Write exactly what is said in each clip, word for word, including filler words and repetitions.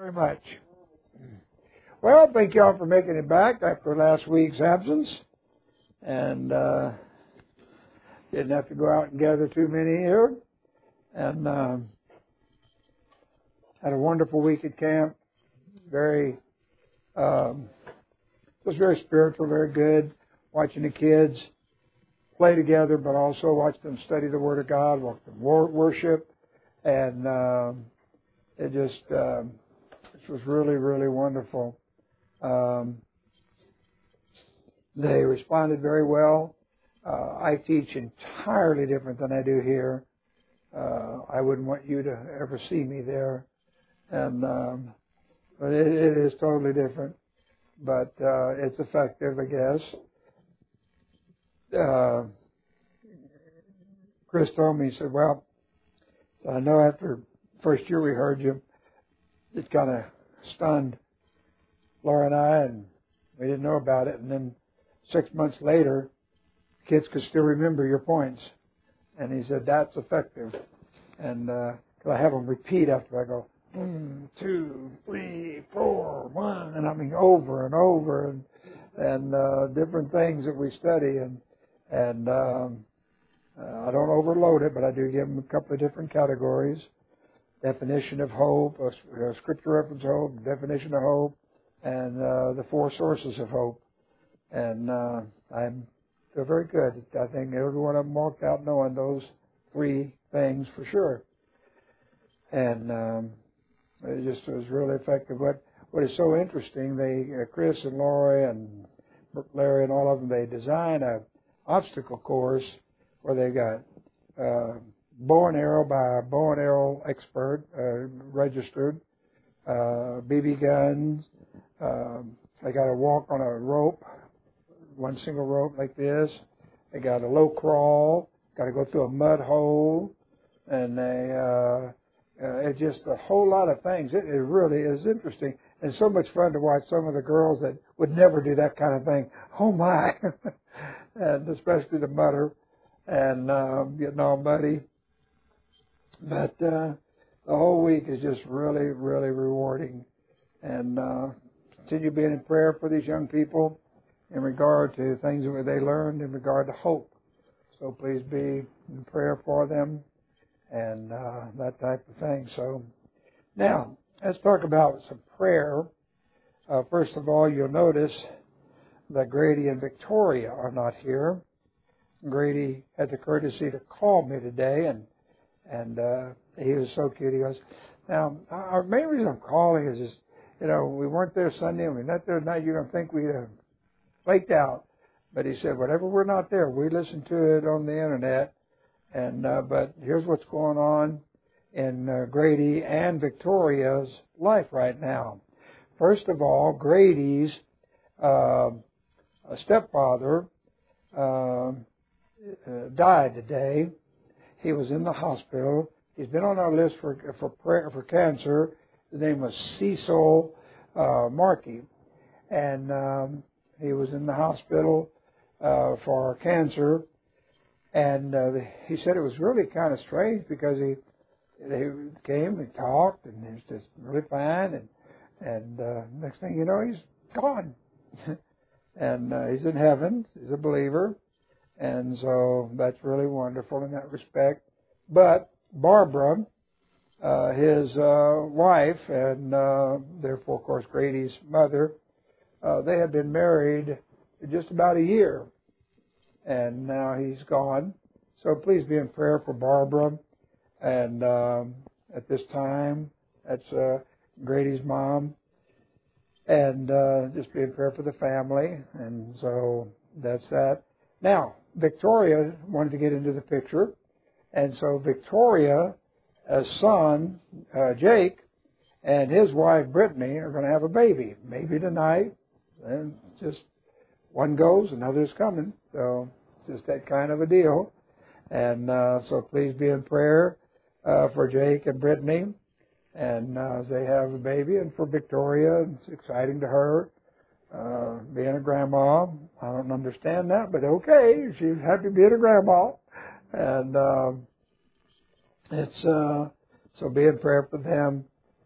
very much. Well, thank you all for making it back after last week's absence. And uh, didn't have to go out and gather too many here. And uh, had a wonderful week at camp. Very, um, it was very spiritual, very good. Watching the kids play together, but also watch them study the Word of God, watch them worship. And uh, it just, uh, this was really, really wonderful. Um, they responded very well. Uh, I teach entirely different than I do here. Uh, I wouldn't want you to ever see me there. And, um, but it, it is totally different. But, uh, it's effective, I guess. Uh, Chris told me, he said, well, so I know after first year we heard you, it kind of stunned Laura and I, and we didn't know about it. And then six months later, kids could still remember your points. And he said, that's effective. And uh, I have them repeat after I go, one, two, three, four, one, and I mean over and over, and and uh, different things that we study. And and um, uh, I don't overload it, but I do give them a couple of different categories. Definition of hope, a, a scripture reference hope, definition of hope, and uh, the four sources of hope. And uh, I feel very good. I think every one of them walked out knowing those three things for sure. And um, it just was really effective. What What is so interesting, they, uh, Chris and Lori and Larry and all of them, they design a obstacle course where they got uh, bow and arrow by a bow and arrow expert, uh, registered, uh, B B guns. Um, they got to walk on a rope, one single rope like this. They got a low crawl, got to go through a mud hole, and they, uh, uh, it's just a whole lot of things. It, it really is interesting, and so much fun to watch some of the girls that would never do that kind of thing. Oh my! And especially the mudder and uh, getting all muddy. But uh, the whole week is just really, really rewarding. And uh, continue being in prayer for these young people in regard to things that they learned in regard to hope. So please be in prayer for them and uh, that type of thing. So now, let's talk about some prayer. Uh, first of all, you'll notice that Grady and Victoria are not here. Grady had the courtesy to call me today, and and uh, he was so cute. He goes, now, our main reason I'm calling is, just, you know, we weren't there Sunday, and we're not there tonight. You're going to think we uh, flaked out. But he said, whatever we're not there, we listen to it on the Internet. And uh, but here's what's going on in uh, Grady and Victoria's life right now. First of all, Grady's uh, stepfather uh, uh, died today. He was in the hospital. He's been on our list for for prayer, for cancer. His name was Cecil uh, Markey, and um, he was in the hospital uh, for cancer. And uh, he said it was really kind of strange because he they came and talked, and he was just really fine. And and uh, next thing you know, he's gone, and uh, he's in heaven. He's a believer. And so that's really wonderful in that respect. But Barbara, uh, his uh, wife, and uh, therefore, of course, Grady's mother, uh, they had been married just about a year. And now he's gone. So please be in prayer for Barbara. And um, at this time, that's uh, Grady's mom. And uh, just be in prayer for the family. And so that's that. Now, Victoria wanted to get into the picture, and so Victoria's son, uh, Jake, and his wife, Brittany, are going to have a baby, maybe tonight, and just one goes, another's coming, so it's just that kind of a deal, and uh, so please be in prayer uh, for Jake and Brittany, and uh, as they have a baby, and for Victoria, it's exciting to her. Uh, being a grandma, I don't understand that, but okay, she's happy being a grandma, and uh, it's uh, so be in prayer for them,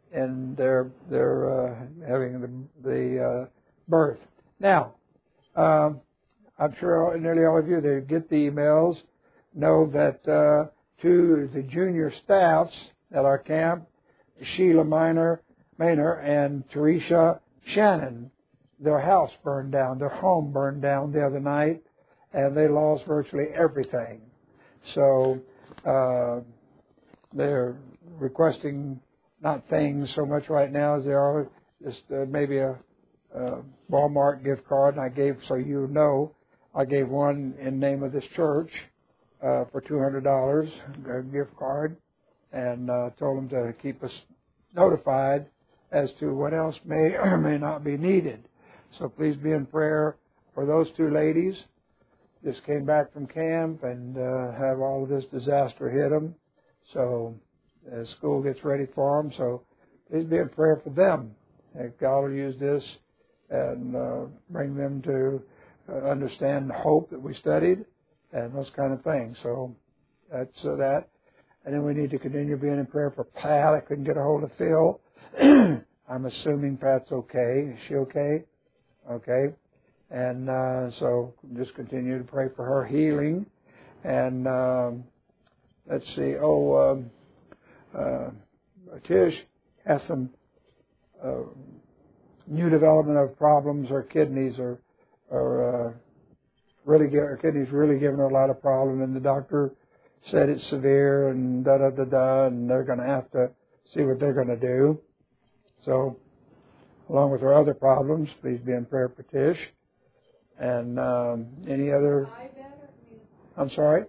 in their their uh, having the, the uh, birth. Now, um, I'm sure all, nearly all of you that get the emails know that uh, two of the junior staffs at our camp, Sheila Minor, Maynor and Teresa Shannon, their house burned down, their home burned down the other night, and they lost virtually everything. So uh, they're requesting not things so much right now as they are just uh, maybe a, a Walmart gift card. And I gave, so you know, I gave one in name of this church uh, for two hundred dollars, a gift card, and uh, told them to keep us notified as to what else may or may not be needed. So please be in prayer for those two ladies. Just came back from camp and uh, have all of this disaster hit them. So as school gets ready for them, so please be in prayer for them. And God will use this and uh, bring them to uh, understand the hope that we studied and those kind of things. So that's uh, that. And then we need to continue being in prayer for Pat. I couldn't get a hold of Phil. I'm assuming Pat's okay. Is she okay? Okay. And uh, so just continue to pray for her healing. And um, let's see. Oh, um, uh, Tish has some uh, new development of problems. Her kidneys are are uh, really her kidneys really giving her a lot of problem, and the doctor said it's severe and da da da da, and they're going to have to see what they're going to do. So, along with her other problems, please be in prayer for Tish. And um, any other? I'm sorry.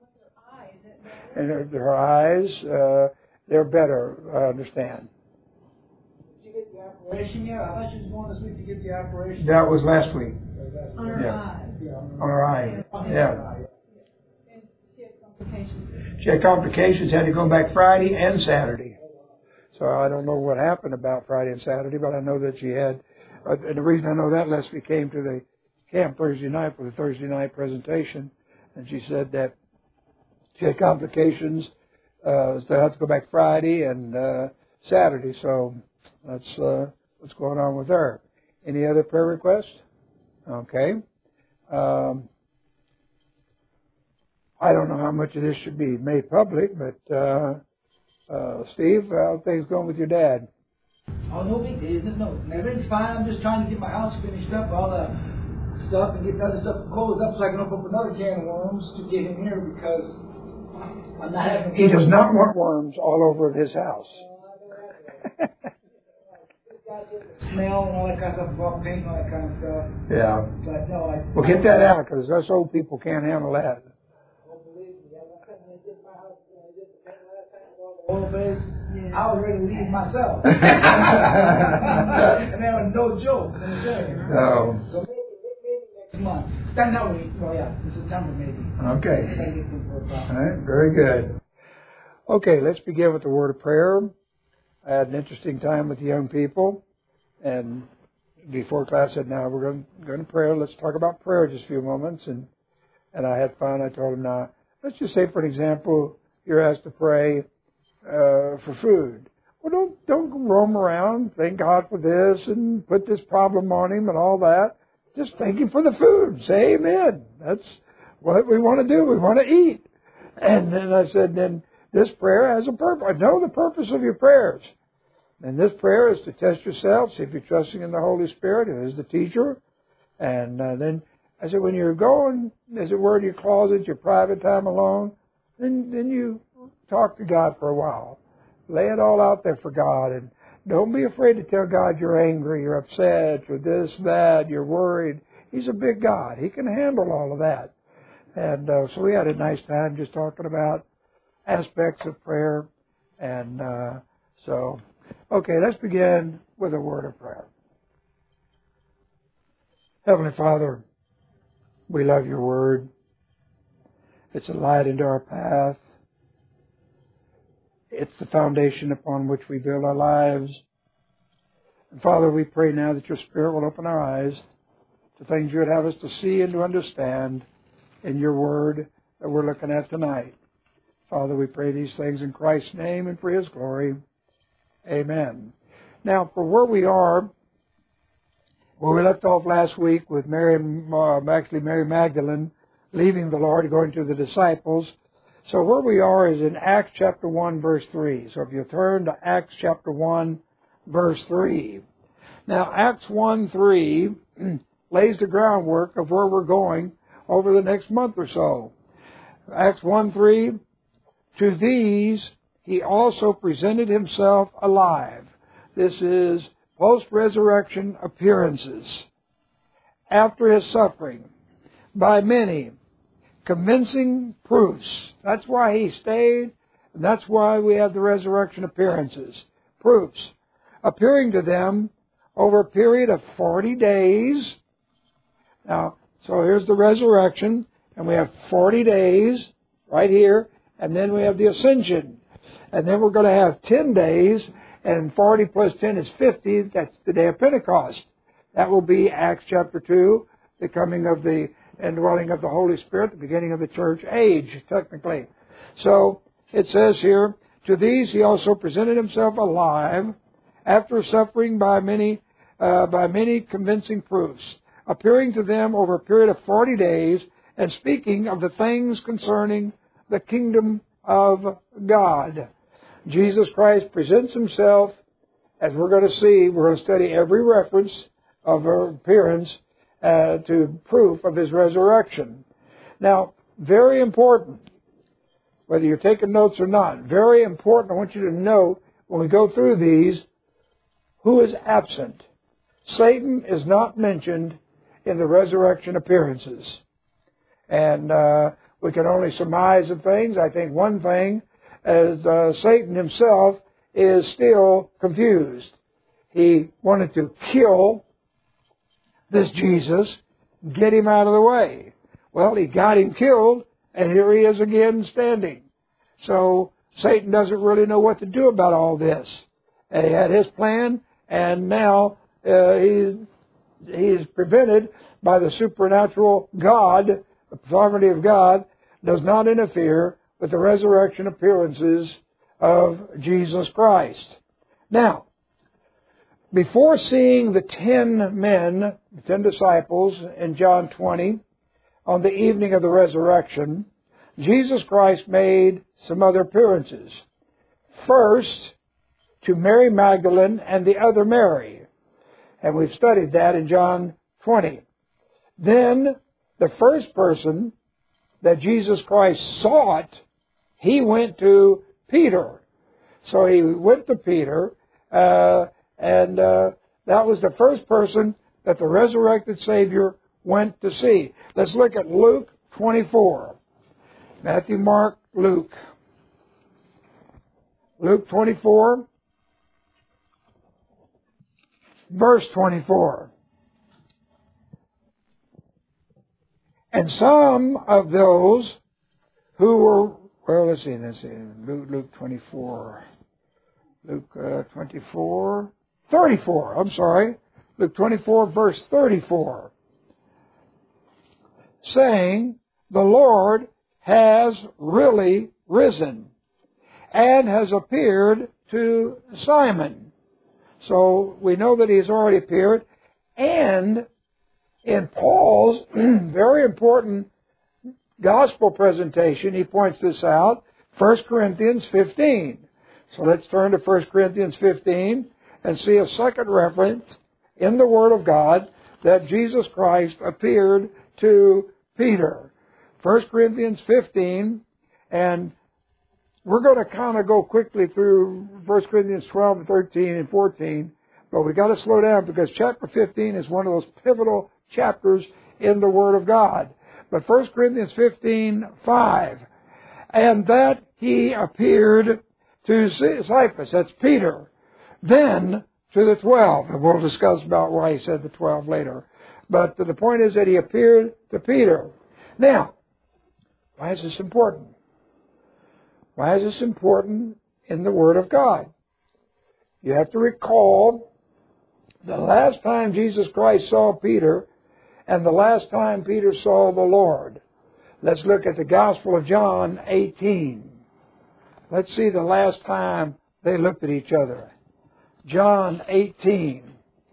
And her, her eyes, uh, they're better. I understand. Did you get the operation yet? I thought you was going this week to get the operation. That was last week. On her yeah. eye. On her eye. Yeah. And she had complications. She had complications. Had to go back Friday and Saturday. So I don't know what happened about Friday and Saturday, but I know that she had. Uh, and the reason I know that, Leslie came to the camp Thursday night for the Thursday night presentation, and she said that she had complications. Uh, so I had to go back Friday and uh, Saturday. So that's uh, what's going on with her. Any other prayer requests? Okay. Um, I don't know how much of this should be made public, but uh, uh, Steve, how's things going with your dad? Oh, no big deal. No, everything's fine. I'm just trying to get my house finished up, all the stuff, and get the other stuff closed up so I can open up another can of worms to get in here because I'm not having... He does not want worms all over his house. Smell and all that kind of stuff, raw paint and all that kind of stuff. Yeah. But no, I... Well, get that out, because us old people can't handle that. Oil base, yeah. I was ready to leave myself. And that was no joke. No. So maybe, maybe next month. Then no week. Well, yeah, in September maybe. Okay. All right, very good. Okay, let's begin with the word of prayer. I had an interesting time with the young people, and before class said, now we're going to, going to pray. Let's talk about prayer just a few moments. And, and I had fun. I told them, now, let's just say, for an example, you're asked to pray Uh, for food. Well, don't don't roam around, thank God for this and put this problem on him and all that. Just thank him for the food. Say amen. That's what we want to do. We want to eat. And then I said, then this prayer has a purpose. I know the purpose of your prayers. And this prayer is to test yourself, see if you're trusting in the Holy Spirit, who is the teacher. And uh, then I said, when you're going, as it were, to your closet, your private time alone, then then you talk to God for a while. Lay it all out there for God. And don't be afraid to tell God you're angry, you're upset, you're this, that, you're worried. He's a big God. He can handle all of that. And uh, so we had a nice time just talking about aspects of prayer. And uh, so, okay, let's begin with a word of prayer. Heavenly Father, we love your word. It's a light into our path. It's the foundation upon which we build our lives. And Father, we pray now that your Spirit will open our eyes to things you would have us to see and to understand in your word that we're looking at tonight. Father, we pray these things in Christ's name and for his glory. Amen. Now, for where we are, where we left off last week with Mary, uh, actually Mary Magdalene leaving the Lord, going to the disciples. So where we are is in Acts chapter one, verse three. So if you turn to Acts chapter one, verse three. Now, Acts one, three lays the groundwork of where we're going over the next month or so. Acts one, three, to these he also presented himself alive. This is post-resurrection appearances after his suffering by many convincing proofs. That's why he stayed, and that's why we have the resurrection appearances. Proofs. Appearing to them over a period of forty days. Now, so here's the resurrection, and we have forty days right here, and then we have the ascension. And then we're going to have ten days, and forty plus ten is fifty. That's the day of Pentecost. That will be Acts chapter two, the coming of the indwelling of the Holy Spirit, the beginning of the church age, technically. So it says here, to these he also presented himself alive after suffering by many, uh, by many convincing proofs, appearing to them over a period of forty days, and speaking of the things concerning the kingdom of God. Jesus Christ presents himself, as we're going to see, we're going to study every reference of her appearance uh, to proof of his resurrection. Now, very important, whether you're taking notes or not, very important, I want you to note when we go through these, who is absent. Satan is not mentioned in the resurrection appearances. And uh, we can only surmise of things. I think one thing is uh, Satan himself is still confused. He wanted to kill this Jesus, get him out of the way. Well, he got him killed, and here he is again standing. So Satan doesn't really know what to do about all this. And he had his plan, and now uh, he's, he's prevented by the supernatural God. The sovereignty of God does not interfere with the resurrection appearances of Jesus Christ. Now, before seeing the ten men, the ten disciples in John twenty, on the evening of the resurrection, Jesus Christ made some other appearances. First, to Mary Magdalene and the other Mary. And we've studied that in John twenty. Then, the first person that Jesus Christ sought, he went to Peter. So he went to Peter, uh, and uh, that was the first person that the resurrected Savior went to see. Let's look at Luke twenty-four. Matthew, Mark, Luke. Luke twenty-four, verse twenty-four. And some of those who were, well, let's see, let's see, Luke, Luke twenty-four, Luke uh, twenty-four, thirty-four, I'm sorry, Luke twenty-four, verse thirty-four, saying, the Lord has really risen and has appeared to Simon. So we know that he's already appeared, and in Paul's very important gospel presentation, he points this out, First Corinthians fifteen. So let's turn to First Corinthians fifteen and see a second reference in the Word of God that Jesus Christ appeared to Peter. First Corinthians fifteen, and we're going to kind of go quickly through First Corinthians twelve and thirteen and fourteen, but we've got to slow down because chapter fifteen is one of those pivotal chapters in the Word of God. But First Corinthians fifteen, five, and that he appeared to Cephas, that's Peter, then to the twelve. And we'll discuss about why he said the twelve later. But the point is that he appeared to Peter. Now, why is this important? Why is this important in the Word of God? You have to recall the last time Jesus Christ saw Peter and the last time Peter saw the Lord. Let's look at the Gospel of John eighteen. Let's see the last time they looked at each other. John eighteen.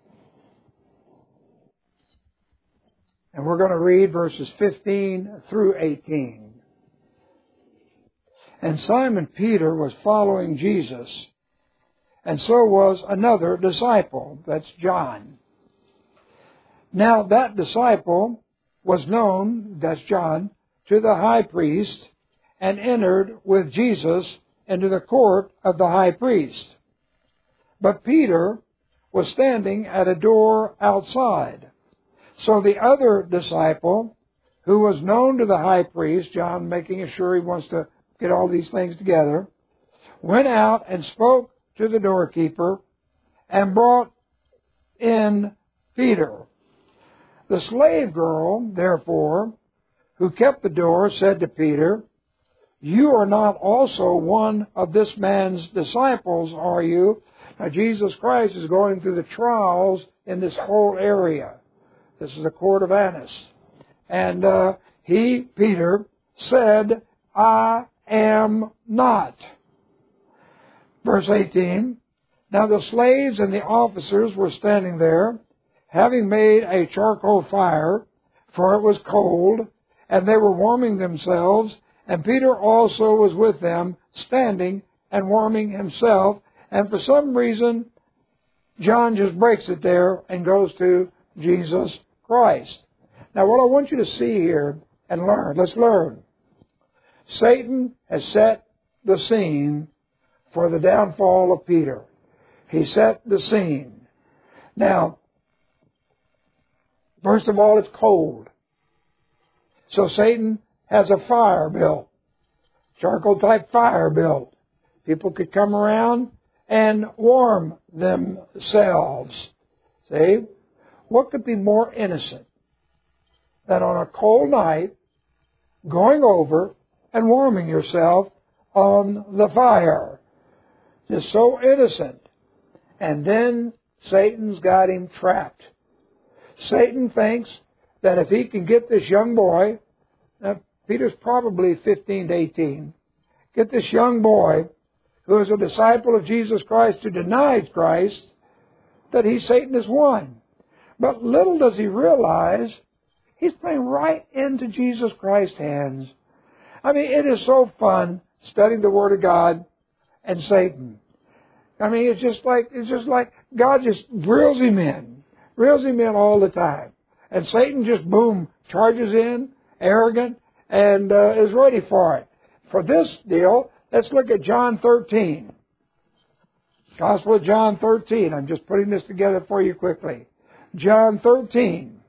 And we're going to read verses fifteen through eighteen. And Simon Peter was following Jesus, and so was another disciple, that's John. Now that disciple was known, that's John, to the high priest, and entered with Jesus into the court of the high priest. But Peter was standing at a door outside. So the other disciple, who was known to the high priest, John making sure he wants to get all these things together, went out and spoke to the doorkeeper and brought in Peter. The slave girl, therefore, who kept the door, said to Peter, "You are not also one of this man's disciples, are you?" Now, Jesus Christ is going through the trials in this whole area. This is the court of Annas. And uh, he, Peter, said, "I am not." Verse eighteen, now the slaves and the officers were standing there, having made a charcoal fire, for it was cold, and they were warming themselves, and Peter also was with them, standing and warming himself. And for some reason, John just breaks it there and goes to Jesus Christ. Now what I want you to see here and learn, let's learn. Satan has set the scene for the downfall of Peter. He set the scene. Now, first of all, it's cold. So Satan has a fire built, charcoal type fire built. People could come around and warm themselves. See? What could be more innocent than on a cold night going over and warming yourself on the fire? Just so innocent. And then Satan's got him trapped. Satan thinks that if he can get this young boy, now Peter's probably fifteen to eighteen, get this young boy who is a disciple of Jesus Christ who denies Christ, that he, Satan, has won. But little does he realize he's playing right into Jesus Christ's hands. I mean, it is so fun studying the Word of God and Satan. I mean, it's just like it's just like God just reels him in, reels him in all the time, and Satan just boom charges in, arrogant, and uh, is ready for it. For this deal, let's look at John thirteen. Gospel of John thirteen. I'm just putting this together for you quickly. John thirteen.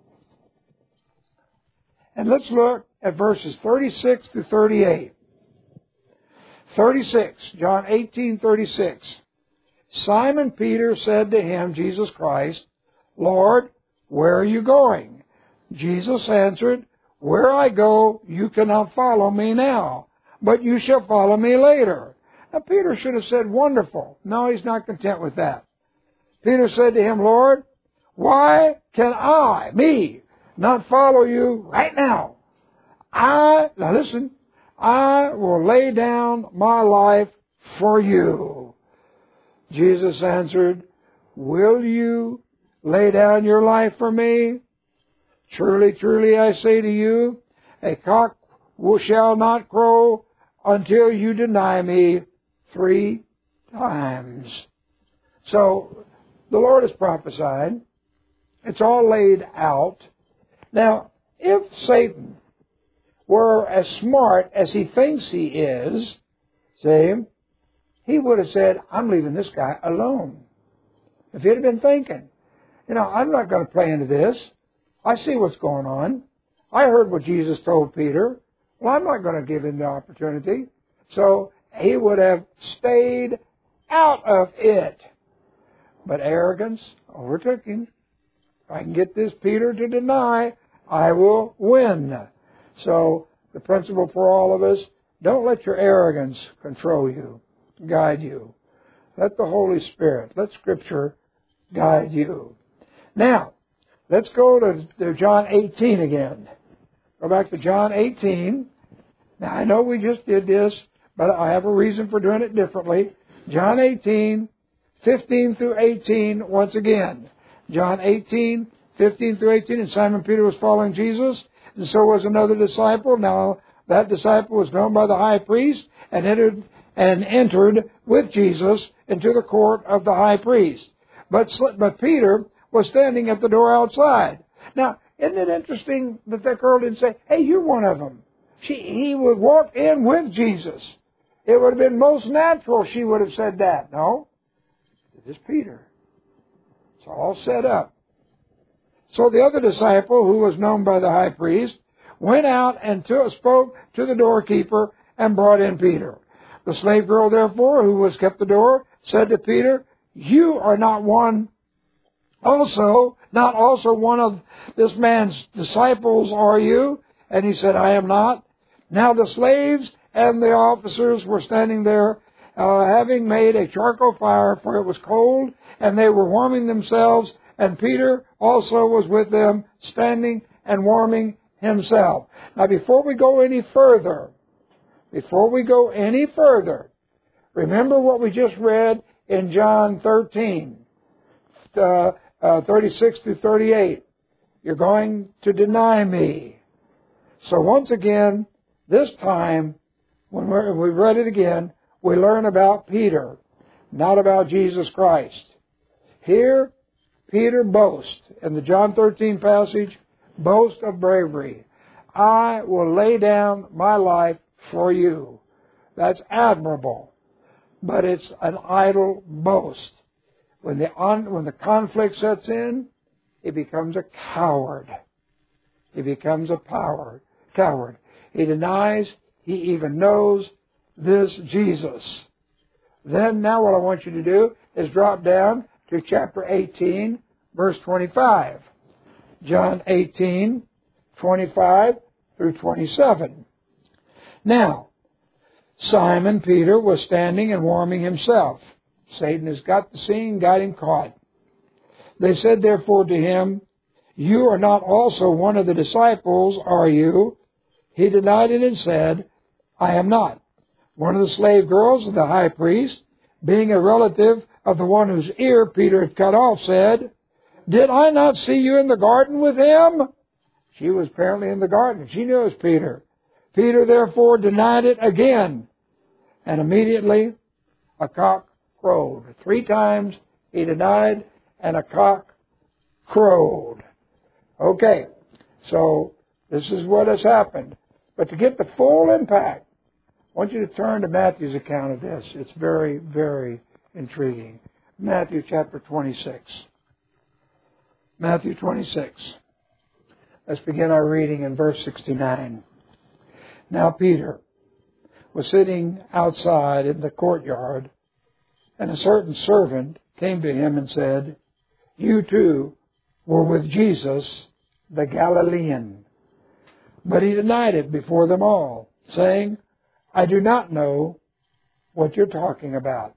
And let's look at verses thirty-six to thirty-eight. thirty-six, John eighteen thirty-six. Simon Peter said to him, Jesus Christ, "Lord, where are you going?" Jesus answered, "Where I go, you cannot follow me now, but you shall follow me later." Now Peter should have said, "Wonderful." No, he's not content with that. Peter said to him, "Lord, why can I, me, not follow you right now? I, now listen, I will lay down my life for you." Jesus answered, "Will you lay down your life for me? Truly, truly, I say to you, a cock shall not crow until you deny me three times." So, the Lord has prophesied. It's all laid out. Now, if Satan were as smart as he thinks he is, see, he would have said, "I'm leaving this guy alone." If he'd have been thinking, you know, I'm not going to play into this. I see what's going on. I heard what Jesus told Peter. Well, I'm not going to give him the opportunity. So he would have stayed out of it. But arrogance overtook him. If I can get this Peter to deny, I will win. So the principle for all of us, don't let your arrogance control you, guide you. Let the Holy Spirit, let Scripture guide you. Now, let's go to, to John eighteen again. Go back to John eighteen. Now, I know we just did this, but I have a reason for doing it differently. John eighteen, fifteen through eighteen once again. John eighteen, fifteen through eighteen. And Simon Peter was following Jesus, and so was another disciple. Now that disciple was known by the high priest, and entered and entered with Jesus into the court of the high priest. But but Peter was standing at the door outside. Now, isn't it interesting that that girl didn't say, "Hey, you're one of them"? She he would walk in with Jesus. It would have been most natural she would have said that. No, it is Peter. It's all set up. So the other disciple, who was known by the high priest, went out and to, spoke to the doorkeeper and brought in Peter. The slave girl, therefore, who was kept the door, said to Peter, "You are not one also, not also one of this man's disciples, are you?" And he said, "I am not." Now the slaves and the officers were standing there, uh, having made a charcoal fire, for it was cold, and they were warming themselves, and Peter also was with them, standing and warming himself. Now, before we go any further, before we go any further, remember what we just read in John thirteen, uh, uh, thirty-six through thirty-eight. You're going to deny me. So once again, this time, when we're, we read it again, we learn about Peter, not about Jesus Christ. Here, Peter boasts, in the John thirteen passage, boasts of bravery. "I will lay down my life for you." That's admirable. But it's an idle boast. When the, on, when the conflict sets in, he becomes a coward. He becomes a power, coward. He denies he even knows this Jesus. Then now what I want you to do is drop down to chapter eighteen, verse twenty-five. John eighteen, twenty-five through twenty-seven. Now, Simon Peter was standing and warming himself. Satan has got the scene, got him caught. They said therefore to him, "You are not also one of the disciples, are you?" He denied it and said, "I am not." One of the slave girls of the high priest, being a relative of the one whose ear Peter had cut off, said, "Did I not see you in the garden with him?" She was apparently in the garden. She knew it was Peter. Peter therefore denied it again. And immediately a cock crowed. Three times he denied, and a cock crowed. Okay, so this is what has happened. But to get the full impact, I want you to turn to Matthew's account of this. It's very, very intriguing. Matthew chapter twenty-six. Matthew twenty-six. Let's begin our reading in verse sixty-nine. Now Peter was sitting outside in the courtyard, and a certain servant came to him and said, "You too were with Jesus the Galilean." But he denied it before them all, saying, "I do not know what you're talking about."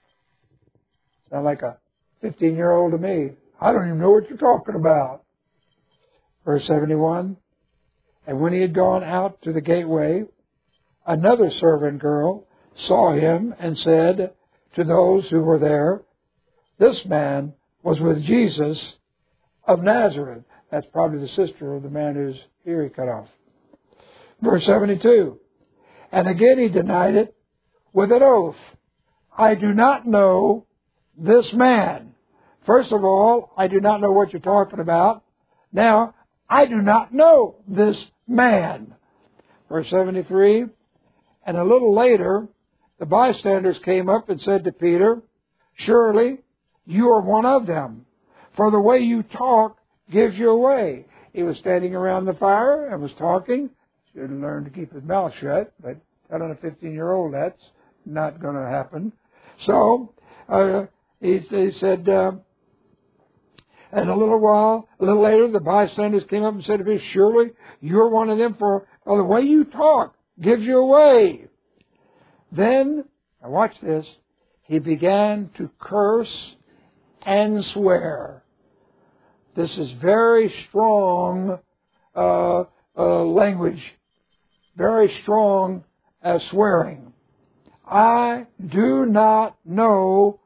Sound like a fifteen-year-old to me. I don't even know what you're talking about. Verse seventy-one, and when he had gone out to the gateway, another servant girl saw him and said to those who were there, "This man was with Jesus of Nazareth." That's probably the sister of the man whose ear he cut off. Verse seventy-two, and again he denied it with an oath, "I do not know this man." First of all, I do not know what you're talking about. Now, I do not know this man. Verse seventy-three, and a little later, the bystanders came up and said to Peter, "Surely you are one of them, for the way you talk gives you away." He was standing around the fire and was talking. Should have learned to keep his mouth shut, but telling a fifteen-year-old that's not going to happen. So uh, he, he said, uh, and a little while, a little later, the bystanders came up and said to me, "Surely you're one of them, for well, the way you talk gives you away." Then, now watch this, he began to curse and swear. This is very strong uh, uh, language, very strong as swearing. "I do not know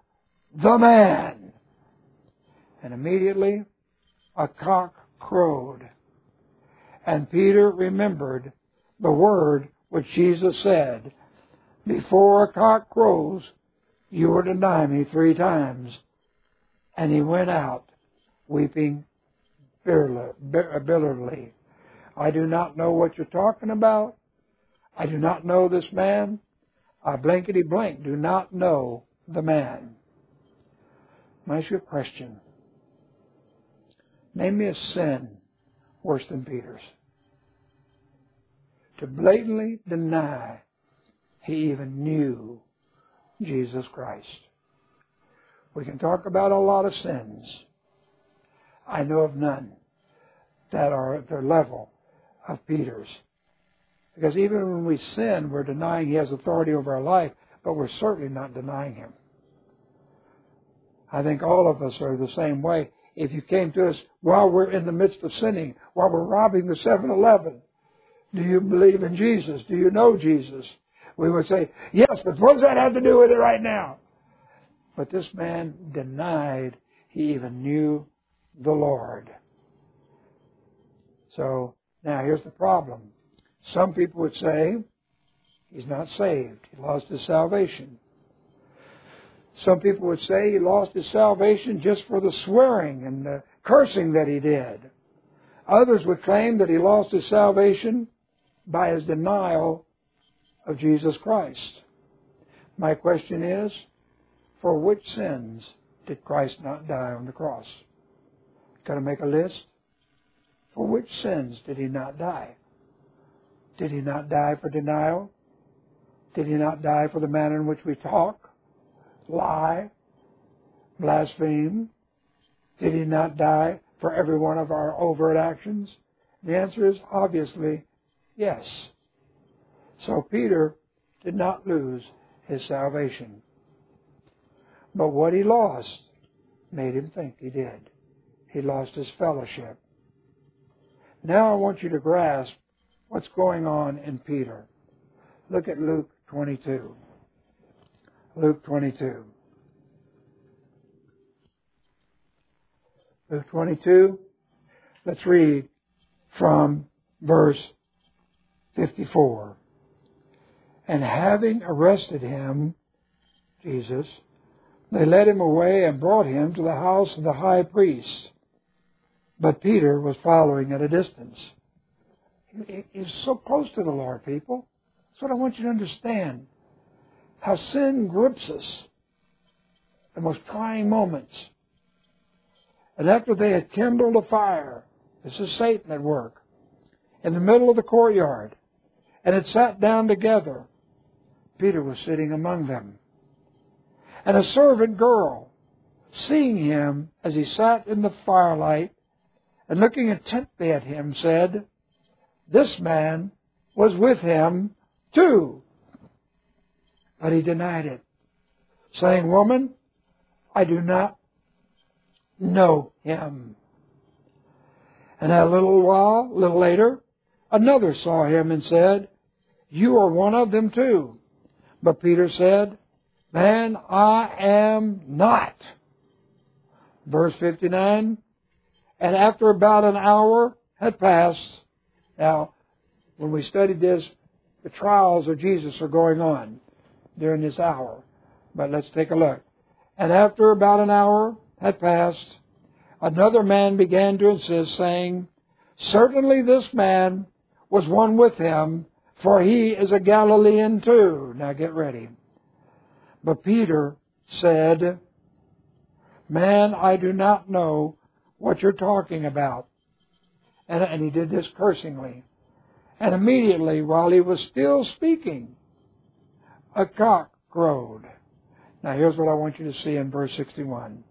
the man. And immediately a cock crowed. And Peter remembered the word which Jesus said, before a cock crows, you will deny me three times. And he went out, weeping bitterly. I do not know what you're talking about. I do not know this man. I blankety blank do not know the man. Let me ask you a question. Name me a sin worse than Peter's. To blatantly deny he even knew Jesus Christ. We can talk about a lot of sins. I know of none that are at the level of Peter's. Because even when we sin, we're denying he has authority over our life, but we're certainly not denying him. I think all of us are the same way. If you came to us while we're in the midst of sinning, while we're robbing the seven eleven, do you believe in Jesus? Do you know Jesus? We would say, yes, but what does that have to do with it right now? But this man denied he even knew the Lord. So, now here's the problem. Some people would say, he's not saved. He lost his salvation. Some people would say he lost his salvation just for the swearing and the cursing that he did. Others would claim that he lost his salvation by his denial of Jesus Christ. My question is, for which sins did Christ not die on the cross? Got to make a list? For which sins did he not die? Did he not die for denial? Did he not die for the manner in which we talk, lie, blaspheme? Did he not die for every one of our overt actions? The answer is obviously yes. So Peter did not lose his salvation. But what he lost made him think he did. He lost his fellowship. Now I want you to grasp what's going on in Peter. Look at Luke twenty-two. Luke twenty-two. Luke twenty-two. Let's read from verse fifty-four. And having arrested him, Jesus, they led him away and brought him to the house of the high priest. But Peter was following at a distance. He's so close to the Lord, people. That's what I want you to understand. How sin grips us. The most trying moments. And after they had kindled a fire, this is Satan at work, in the middle of the courtyard, and had sat down together, Peter was sitting among them. And a servant girl, seeing him as he sat in the firelight, and looking intently at him, said, this man was with him too. But he denied it, saying, woman, I do not know him. And a little while, a little later, another saw him and said, you are one of them too. But Peter said, man, I am not. Verse fifty-nine, and after about an hour had passed. Now, when we studied this, the trials of Jesus are going on during this hour. But let's take a look. And after about an hour had passed, another man began to insist, saying, certainly this man was one with him, for he is a Galilean too. Now get ready. But Peter said, man, I do not know what you're talking about. And, and he did this cursingly. And immediately, while he was still speaking, a cock crowed. Now here's what I want you to see in verse sixty-one.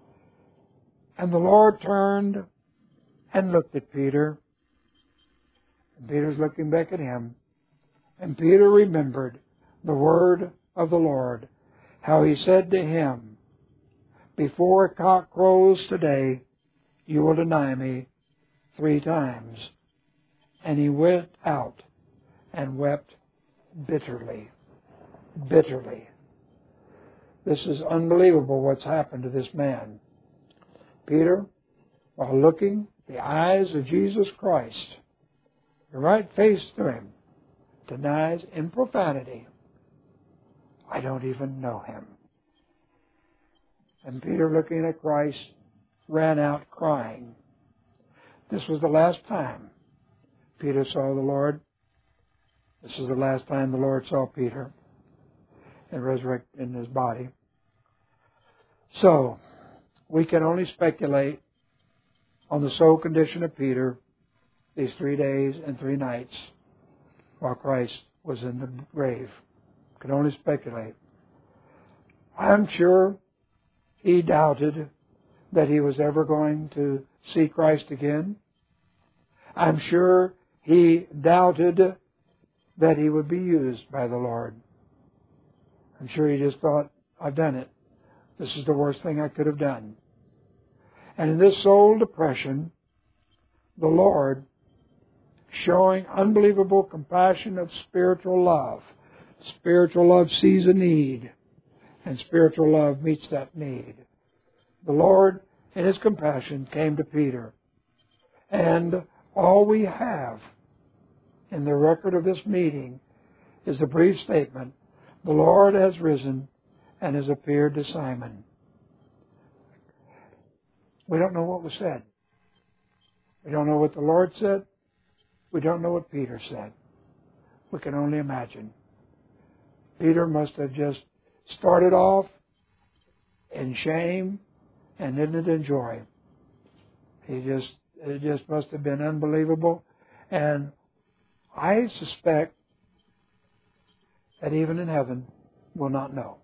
And the Lord turned and looked at Peter. And Peter's looking back at him. And Peter remembered the word of the Lord, how he said to him, before a cock crows today, you will deny me three times. And he went out and wept bitterly. Bitterly. This is unbelievable what's happened to this man. Peter, while looking the eyes of Jesus Christ, the right face to Him, denies in profanity, I don't even know Him. And Peter, looking at Christ, ran out crying. This was the last time Peter saw the Lord. This is the last time the Lord saw Peter and resurrected in His body. So, we can only speculate on the soul condition of Peter these three days and three nights while Christ was in the grave. We can only speculate. I'm sure he doubted that he was ever going to see Christ again. I'm sure he doubted that he would be used by the Lord. I'm sure he just thought, I've done it. This is the worst thing I could have done. And in this soul depression, the Lord, showing unbelievable compassion of spiritual love. Spiritual love sees a need, and spiritual love meets that need. The Lord, in His compassion, came to Peter. And all we have in the record of this meeting is a brief statement, the Lord has risen and has appeared to Simon. We don't know what was said. We don't know what the Lord said. We don't know what Peter said. We can only imagine. Peter must have just started off in shame and ended in joy. He just, it just must have been unbelievable. And I suspect that even in heaven we'll not know.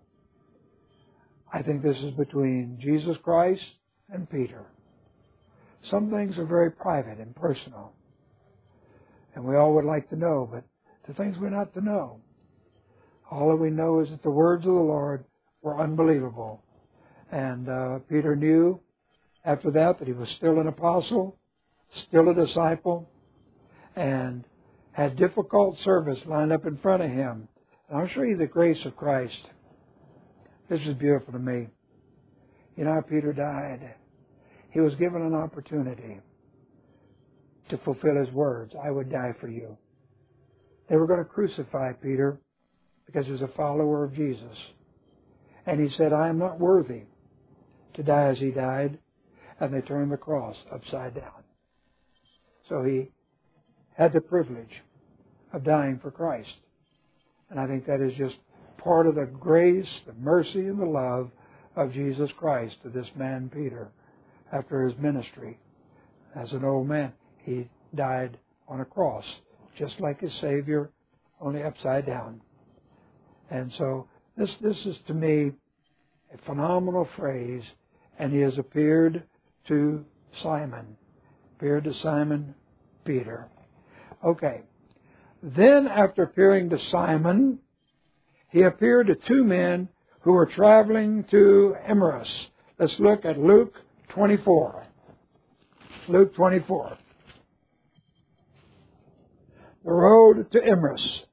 I think this is between Jesus Christ and Peter. Some things are very private and personal. And we all would like to know, but the things we're not to know. All that we know is that the words of the Lord were unbelievable. And uh, Peter knew after that that he was still an apostle, still a disciple, and had difficult service lined up in front of him. And I'll show you the grace of Christ. This is beautiful to me. You know how Peter died? He was given an opportunity to fulfill his words. I would die for you. They were going to crucify Peter because he was a follower of Jesus. And he said, I am not worthy to die as he died. And they turned the cross upside down. So he had the privilege of dying for Christ. And I think that is just part of the grace, the mercy, and the love of Jesus Christ to this man Peter after his ministry. As an old man, he died on a cross, just like his Savior, only upside down. And so this this is to me a phenomenal phrase, and he has appeared to Simon, appeared to Simon Peter. Okay. Then after appearing to Simon, he appeared to two men who were traveling to Emmaus. Let's look at Luke twenty-four. Luke twenty-four. The road to Emmaus.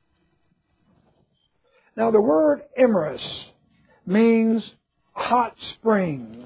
Now the word Emmaus means hot springs,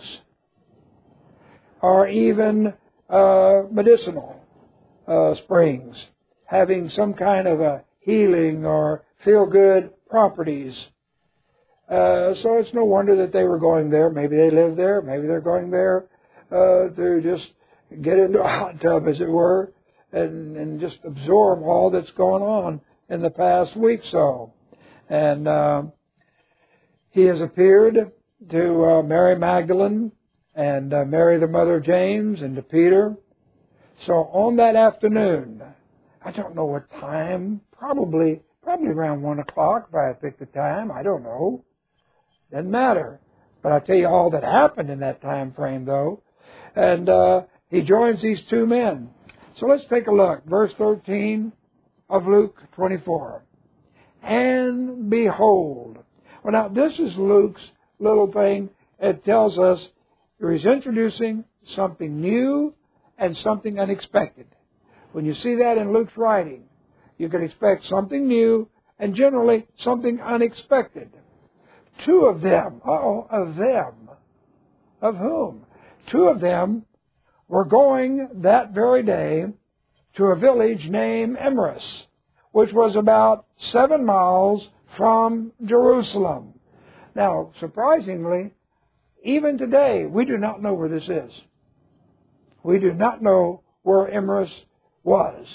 or even uh, medicinal uh, springs, having some kind of a healing or feel-good properties. Uh, so it's no wonder that they were going there. Maybe they lived there. Maybe they're going there uh, to just get into a hot tub, as it were, and, and just absorb all that's going on in the past week so. And uh, he has appeared to uh, Mary Magdalene and uh, Mary the mother of James and to Peter. So on that afternoon, I don't know what time, probably probably around one o'clock if I picked the time, I don't know. Doesn't matter. But I'll tell you all that happened in that time frame, though. And uh, he joins these two men. So let's take a look. Verse thirteen of Luke twenty-four. And behold. Well, now, this is Luke's little thing. It tells us he's introducing something new and something unexpected. When you see that in Luke's writing, you can expect something new and generally something unexpected. two of them, uh-oh, of them, of whom? Two of them were going that very day to a village named Emmaus, which was about seven miles from Jerusalem. Now, surprisingly, even today, we do not know where this is. We do not know where Emmaus was.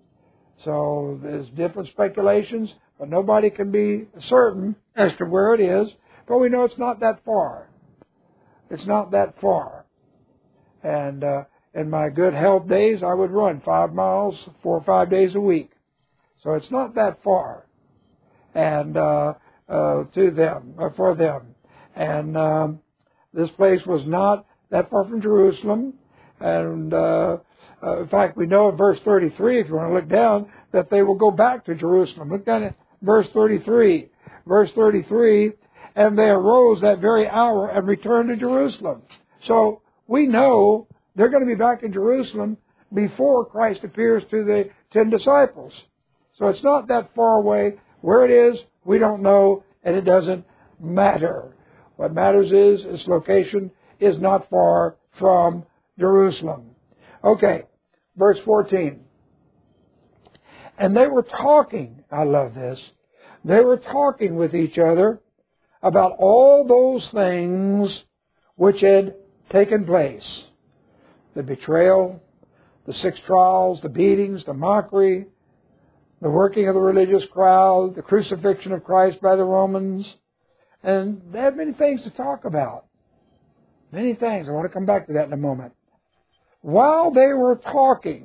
So there's different speculations, but nobody can be certain as to where it is. But we know it's not that far. It's not that far. And uh, in my good health days, I would run five miles four or five days a week. So it's not that far. And uh, uh, to them, uh, for them. And um, this place was not that far from Jerusalem. And uh, uh, in fact, we know in verse thirty-three, if you want to look down, that they will go back to Jerusalem. Look down at verse thirty-three. Verse thirty-three, and they arose that very hour and returned to Jerusalem. So we know they're going to be back in Jerusalem before Christ appears to the ten disciples. So it's not that far away. Where it is, we don't know, and it doesn't matter. What matters is its location is not far from Jerusalem. Okay, verse fourteen. And they were talking, I love this, they were talking with each other about all those things which had taken place. The betrayal, the six trials, the beatings, the mockery, the working of the religious crowd, the crucifixion of Christ by the Romans. And they had many things to talk about. Many things. I want to come back to that in a moment. While they were talking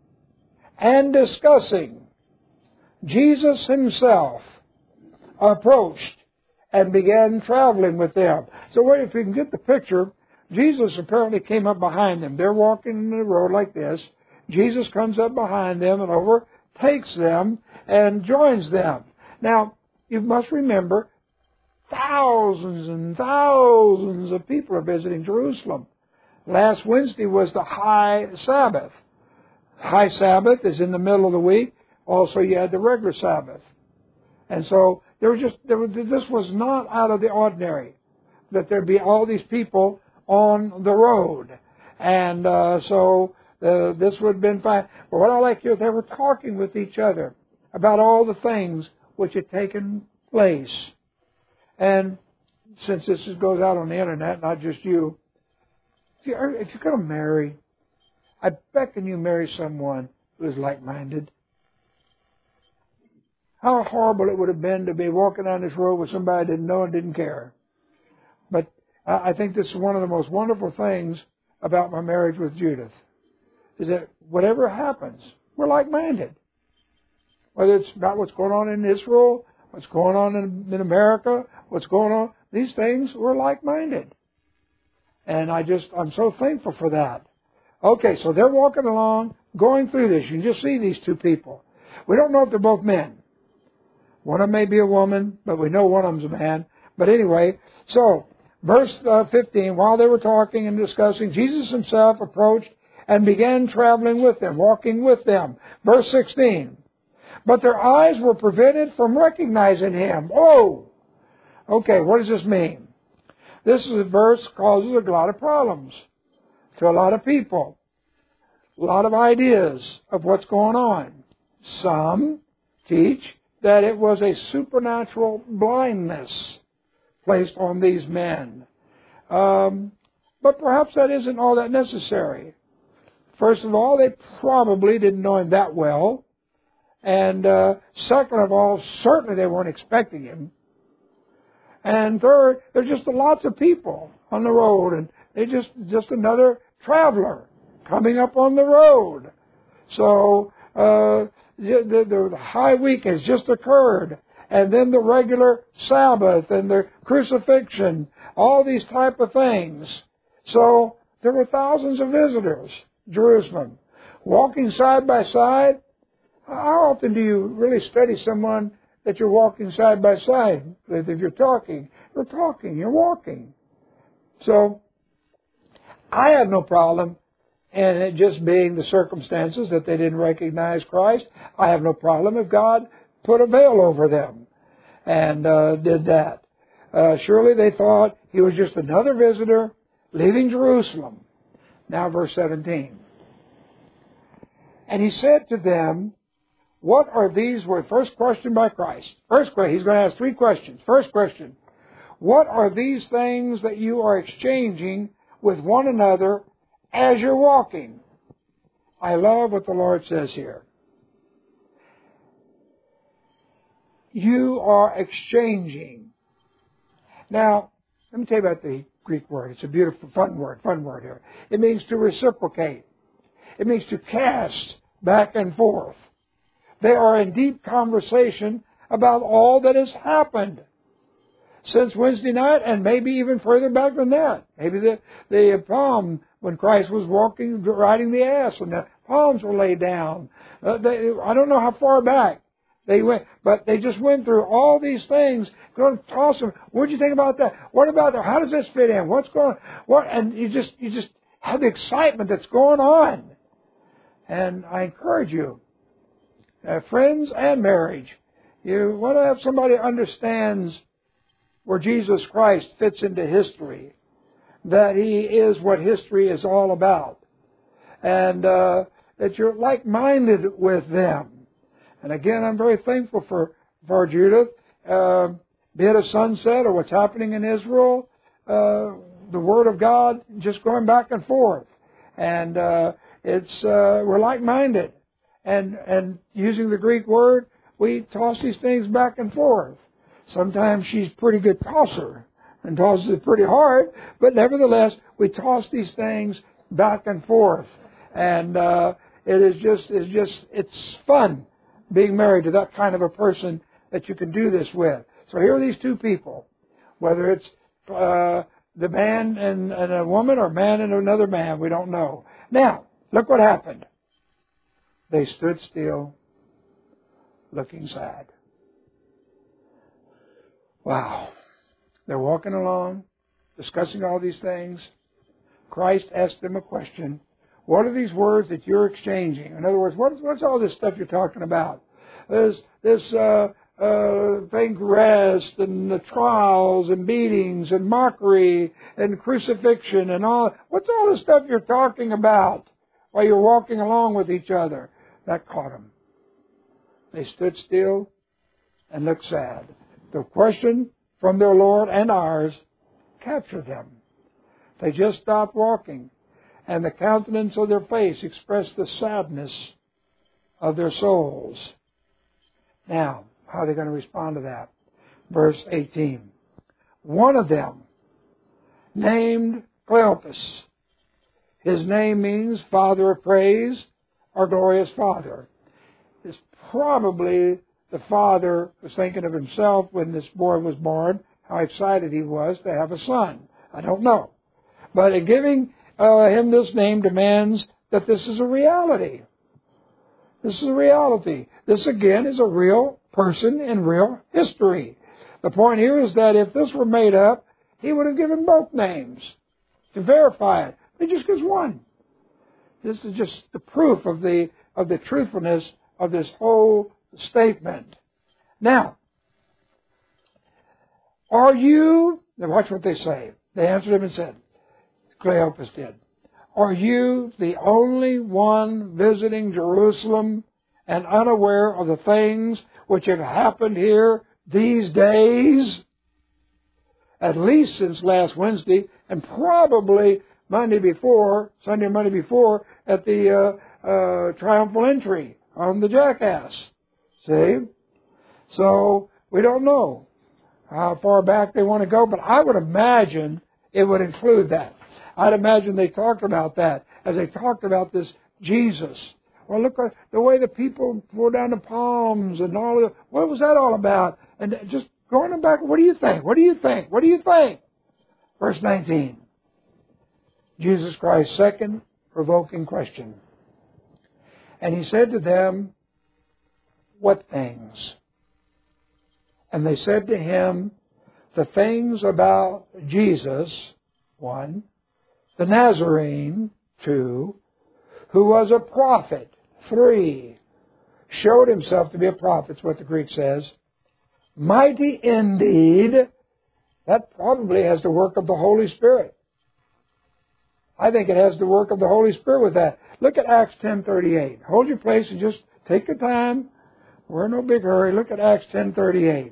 and discussing, Jesus himself approached and began traveling with them. So wait, if you can get the picture, Jesus apparently came up behind them. They're walking the road like this. Jesus comes up behind them and overtakes them and joins them. Now, you must remember, thousands and thousands of people are visiting Jerusalem. Last Wednesday was the High Sabbath. High Sabbath is in the middle of the week. Also, you had the regular Sabbath. And so, there was just there was, this was not out of the ordinary, that there'd be all these people on the road. And uh, so, uh, this would have been fine. But what I like here, they were talking with each other about all the things which had taken place. And since this goes out on the internet, not just you, if you're, if you're going to marry, I beckon you marry someone who is like-minded. How horrible it would have been to be walking down this road with somebody I didn't know and didn't care. But I think this is one of the most wonderful things about my marriage with Judith, is that whatever happens, we're like-minded. Whether it's about what's going on in Israel, what's going on in, in America, what's going on, these things, we're like-minded. And I just, I'm so thankful for that. Okay, so they're walking along, going through this. You can just see these two people. We don't know if they're both men. One of them may be a woman, but we know one of them's a man. But anyway, so, verse uh, fifteen, while they were talking and discussing, Jesus himself approached and began traveling with them, walking with them. Verse sixteen, but their eyes were prevented from recognizing him. Oh! Okay, what does this mean? This is a verse causes a lot of problems to a lot of people. A lot of ideas of what's going on. Some teach that it was a supernatural blindness placed on these men. Um, but perhaps that isn't all that necessary. First of all, they probably didn't know him that well. And uh, second of all, certainly they weren't expecting him. And third, there's just lots of people on the road, and they just just another traveler coming up on the road. So uh, the, the, the high week has just occurred, and then the regular Sabbath and the crucifixion, all these type of things. So there were thousands of visitors, Jerusalem, walking side by side. How often do you really study someone that you're walking side by side with? If you're talking, you're talking, you're walking. So I have no problem in it just being the circumstances that they didn't recognize Christ. I have no problem if God put a veil over them and uh, did that. Uh, surely they thought he was just another visitor leaving Jerusalem. Now verse seventeen. And he said to them, what are these words? First question by Christ. First question, he's going to ask three questions. First question, what are these things that you are exchanging with one another as you're walking? I love what the Lord says here. You are exchanging. Now, let me tell you about the Greek word. It's a beautiful, fun word, fun word here. It means to reciprocate. It means to cast back and forth. They are in deep conversation about all that has happened since Wednesday night, and maybe even further back than that. Maybe the, the palm, when Christ was walking, riding the ass, and the palms were laid down. Uh, they, I don't know how far back they went, but they just went through all these things. Going to toss them. What do you think about that? What about that? How does this fit in? What's going? What? And you just you just have the excitement that's going on. And I encourage you, uh, friends and marriage, you want to have somebody who understands where Jesus Christ fits into history, that He is what history is all about, and uh, that you're like-minded with them. And again, I'm very thankful for, for Judith, uh, be it a sunset or what's happening in Israel, uh, the Word of God just going back and forth. And uh, it's uh, we're like-minded. And, and using the Greek word, we toss these things back and forth. Sometimes she's a pretty good tosser and tosses it pretty hard, but nevertheless, we toss these things back and forth. And uh, it is just, it's just, it's fun being married to that kind of a person that you can do this with. So here are these two people, whether it's uh, the man and, and a woman or man and another man, we don't know. Now, look what happened. They stood still, looking sad. Wow. They're walking along, discussing all these things. Christ asked them a question. What are these words that you're exchanging? In other words, what's, what's all this stuff you're talking about? This, this uh, uh, thing, rest, and the trials, and beatings, and mockery, and crucifixion, and all. What's all this stuff you're talking about while you're walking along with each other? That caught them. They stood still and looked sad. The question from their Lord and ours captured them. They just stopped walking, and the countenance of their face expressed the sadness of their souls. Now, how are they going to respond to that? Verse eighteen. One of them, named Cleopas. His name means Father of Praise or Glorious Father. It's probably the father was thinking of himself when this boy was born, how excited he was to have a son. I don't know. But in giving uh, him this name demands that this is a reality. This is a reality. This, again, is a real person in real history. The point here is that if this were made up, he would have given both names to verify it. He just gives one. This is just the proof of the of the truthfulness of this whole statement. Now, are you, now watch what they say. They answered him and said, Cleopas did, are you the only one visiting Jerusalem and unaware of the things which have happened here these days? At least since last Wednesday, and probably Monday before, Sunday or Monday before, at the uh, uh, triumphal entry on the jackass. See? So, we don't know how far back they want to go, but I would imagine it would include that. I'd imagine they talked about that as they talked about this Jesus. Well, look at the way the people pulled down the palms and all of that. What was that all about? And just going back, what do you think? What do you think? What do you think? Verse nineteen. Jesus Christ's second provoking question. And he said to them, what things? And they said to him, the things about Jesus, one, the Nazarene, two, who was a prophet, three, showed himself to be a prophet, is what the Greek says, mighty indeed That probably has the work of the Holy Spirit. I think it has the work of the Holy Spirit with that. Look at Acts ten thirty-eight. Hold your place and just take your time. We're in no big hurry. Look at Acts ten thirty-eight.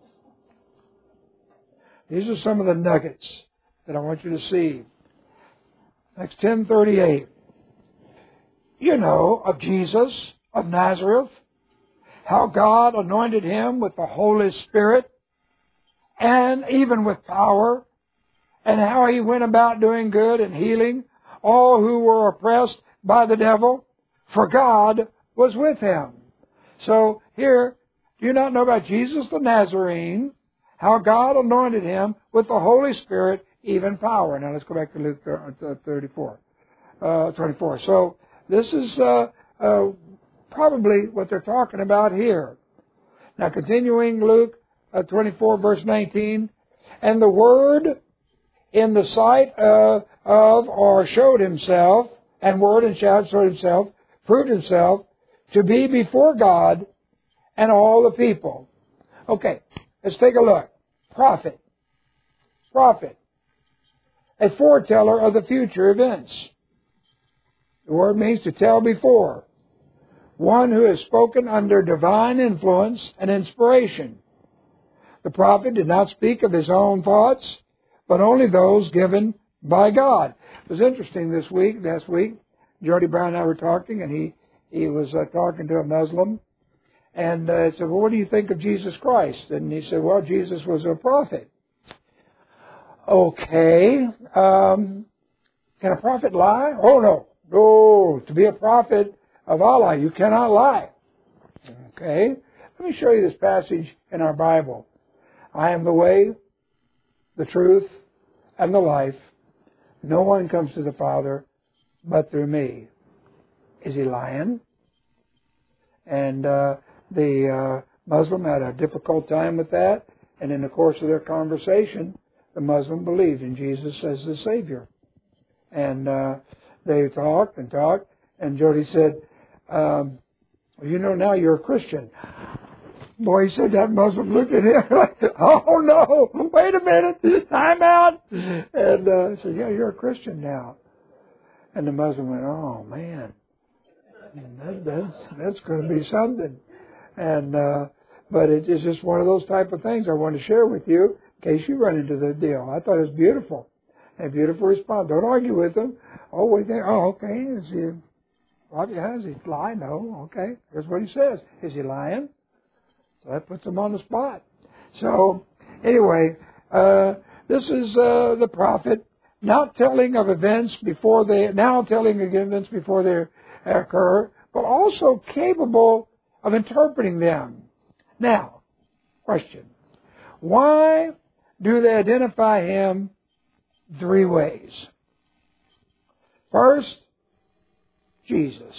These are some of the nuggets that I want you to see. Acts ten thirty-eight. You know of Jesus of Nazareth, how God anointed Him with the Holy Spirit and even with power, and how He went about doing good and healing all who were oppressed by the devil, for God was with Him. So here, do you not know about Jesus the Nazarene, how God anointed Him with the Holy Spirit, even power? Now let's go back to Luke thirty-four, uh, twenty-four. So this is uh, uh, probably what they're talking about here. Now continuing Luke uh, twenty-four, verse nineteen, and the Word in the sight uh, of, or showed Himself, and Word and showed Himself, proved Himself to be before God and all the people. Okay, let's take a look. Prophet. Prophet. A foreteller of the future events. The word means to tell before. One who has spoken under divine influence and inspiration. The prophet did not speak of his own thoughts, but only those given by God. It was interesting this week, last week, Jody Brown and I were talking, and he, he was uh, talking to a Muslim, and uh, I said, well, what do you think of Jesus Christ? And he said, well, Jesus was a prophet. Okay, um, can a prophet lie? Oh, no. No, to be a prophet of Allah, you cannot lie. Okay, let me show you this passage in our Bible. I am the way, the truth, and the life. No one comes to the Father but through me. Is he lying? And uh, the uh, Muslim had a difficult time with that. And in the course of their conversation, the Muslim believed in Jesus as the Savior. And uh, they talked and talked. And Jody said, um, well, you know, now you're a Christian. Boy, he said, that Muslim looked at him like, oh no, wait a minute, time out. And uh, I said, yeah, you're a Christian now. And the Muslim went, oh man, that, that's that's going to be something. And uh, but it, it's just one of those type of things I want to share with you in case you run into the deal. I thought it was beautiful, a beautiful response. Don't argue with them. Oh, what do you think? Oh, okay. Is he? Well, yeah, is he lying? No. Okay. Here's what he says. Is he lying? So that puts him on the spot. So anyway, uh, this is uh, the prophet not telling of events before they, now telling of events before they occur, but also capable of interpreting them. Now, question. Why do they identify him three ways? First, Jesus.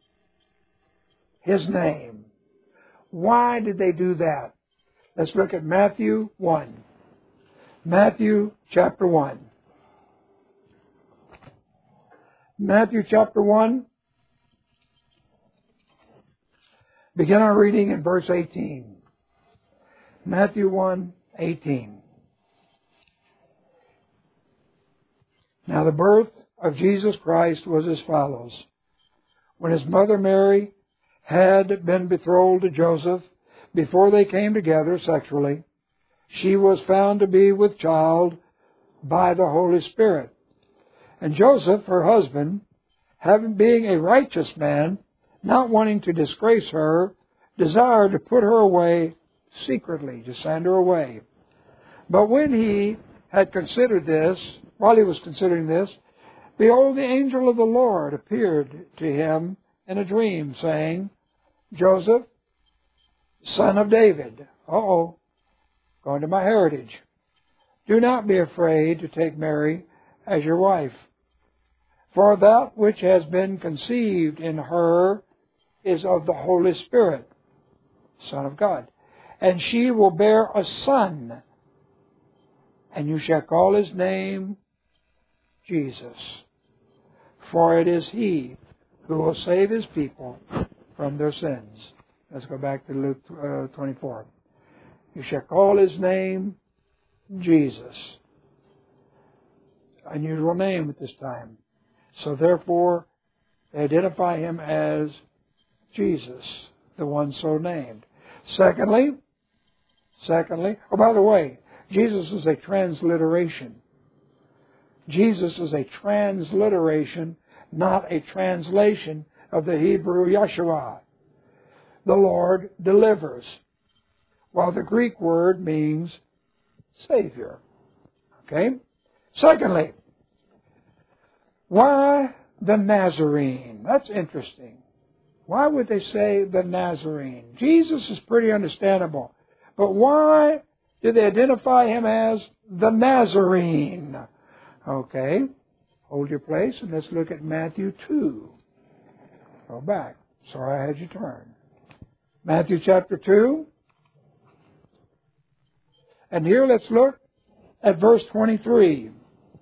His name. Why did they do that? Let's look at Matthew one. Matthew chapter one. Matthew chapter one. Begin our reading in verse eighteen. Matthew one, eighteen. Now the birth of Jesus Christ was as follows. When his mother Mary had been betrothed to Joseph, before they came together sexually, she was found to be with child by the Holy Spirit. And Joseph, her husband, having being a righteous man, not wanting to disgrace her, desired to put her away secretly, to send her away. But when he had considered this, while he was considering this, behold, the angel of the Lord appeared to him in a dream, saying, Joseph, son of David, uh-oh, going to my heritage, do not be afraid to take Mary as your wife, for that which has been conceived in her is of the Holy Spirit, Son of God. And she will bear a son, and you shall call his name Jesus, for it is he who will save his people from their sins. Let's go back to Luke uh, twenty-four. You shall call his name Jesus. Unusual name at this time. So therefore, they identify him as Jesus, the one so named. Secondly, secondly, oh, by the way, Jesus is a transliteration. Jesus is a transliteration, not a translation of the Hebrew Yeshua. The Lord delivers, while the Greek word means Savior. Okay? Secondly, why the Nazarene? That's interesting. Why would they say the Nazarene? Jesus is pretty understandable. But why do they identify him as the Nazarene? Okay, hold your place and let's look at Matthew two. Go back. Sorry I had you turn. Matthew chapter two. And here let's look at verse twenty-three.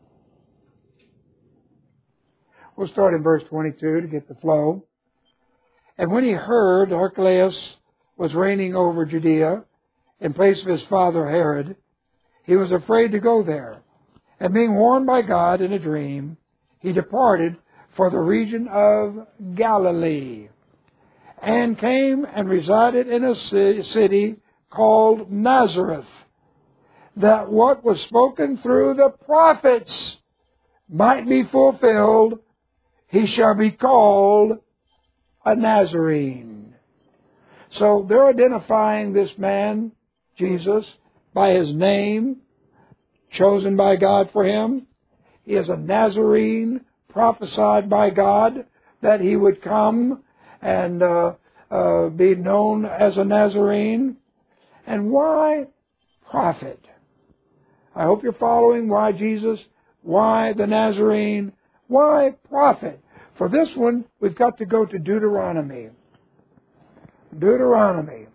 We'll start in verse twenty-two to get the flow. And when he heard Archelaus was reigning over Judea in place of his father Herod, he was afraid to go there. And being warned by God in a dream, he departed for the region of Galilee, and came and resided in a city called Nazareth, that what was spoken through the prophets might be fulfilled, he shall be called a Nazarene. So they're identifying this man, Jesus, by his name, chosen by God for him. He is a Nazarene, prophesied by God that he would come and uh, uh, be known as a Nazarene. And why prophet? I hope you're following why Jesus, why the Nazarene, why prophet? For this one, we've got to go to Deuteronomy. Deuteronomy.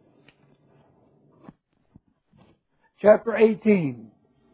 Chapter eighteen.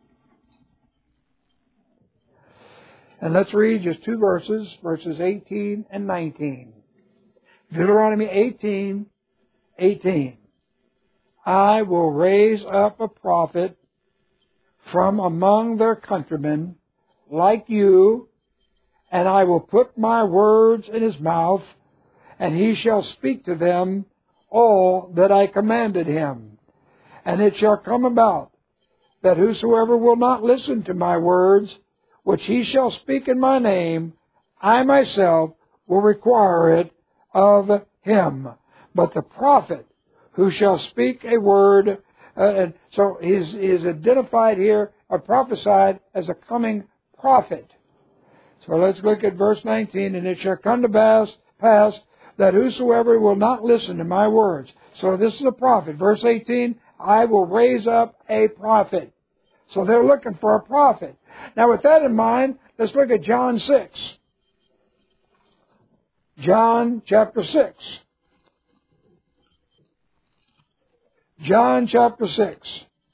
And let's read just two verses, verses eighteen and nineteen. Deuteronomy eighteen, eighteen. I will raise up a prophet from among their countrymen like you, and I will put my words in his mouth, and he shall speak to them all that I commanded him. And it shall come about that whosoever will not listen to my words, which he shall speak in my name, I myself will require it of him. But the prophet who shall speak a word, uh, and so he's, he's identified here or prophesied as a coming prophet. So let's look at verse nineteen. And it shall come to pass, pass that whosoever will not listen to my words. So this is a prophet. Verse eighteen, I will raise up a prophet. So they're looking for a prophet. Now with that in mind, let's look at John six. John chapter six. John chapter six.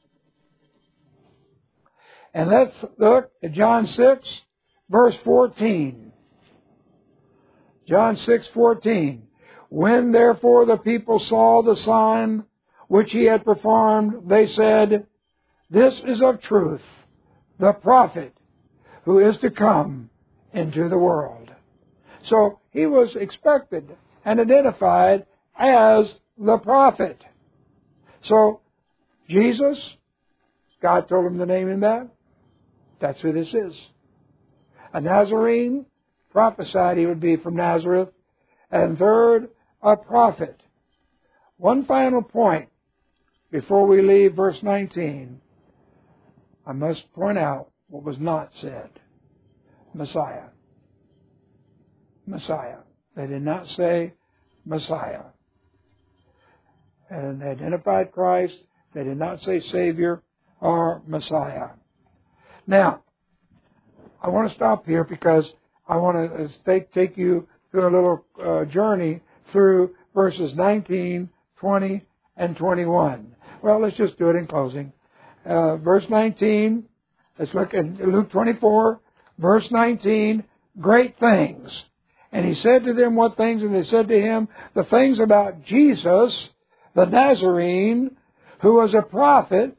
And let's look at John six, verse fourteen. John six, fourteen. When therefore the people saw the sign which he had performed, they said, this is of truth the prophet who is to come into the world. So he was expected and identified as the prophet. So Jesus, God told him to name him that. That's who this is. A Nazarene, prophesied he would be from Nazareth. And third, a prophet. One final point before we leave verse nineteen. I must point out what was not said. Messiah. Messiah. They did not say Messiah. And they identified Christ. They did not say Savior or Messiah. Now, I want to stop here because I want to take, take you through a little uh, journey through verses nineteen, twenty, and twenty-one. Well, let's just do it in closing. Uh, verse nineteen, let's look at Luke twenty-four, verse nineteen, great things. And he said to them, what things? And they said to him, the things about Jesus, the Nazarene, who was a prophet,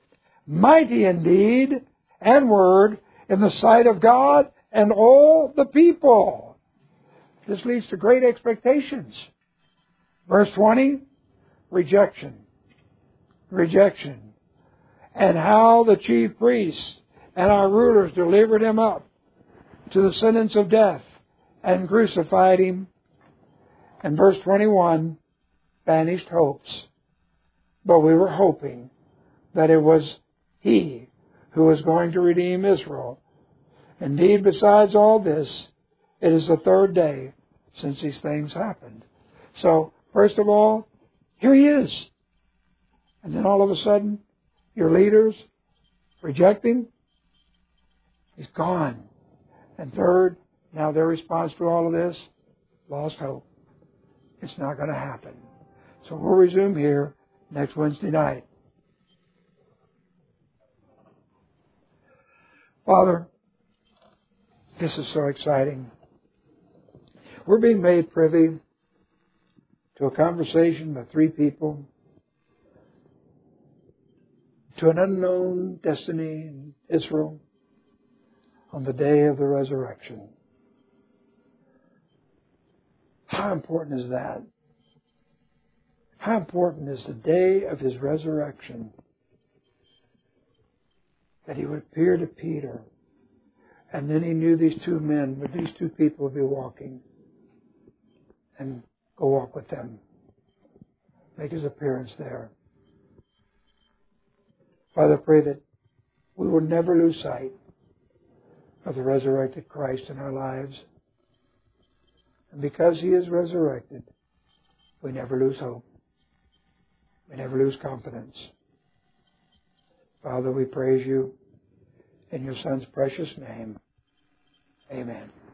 mighty in deed and word in the sight of God and all the people. This leads to great expectations. Verse twenty, rejection. Rejection. And how the chief priests and our rulers delivered him up to the sentence of death and crucified him. And verse twenty-one, banished hopes. But we were hoping that it was He who was going to redeem Israel. Indeed, besides all this, it is the third day since these things happened. So, first of all, here He is. And then all of a sudden, your leaders reject Him. He's gone. And third, now their response to all of this, lost hope. It's not going to happen. So we'll resume here next Wednesday night. Father, this is so exciting. We're being made privy to a conversation with three people, to an unknown destiny in Israel on the day of the resurrection. How important is that? How important is the day of His resurrection? That He would appear to Peter. And then He knew these two men, but these two people would be walking. And go walk with them. Make His appearance there. Father, I pray that we will never lose sight of the resurrected Christ in our lives. And because He is resurrected, we never lose hope. We never lose confidence. Father, we praise You in Your Son's precious name. Amen.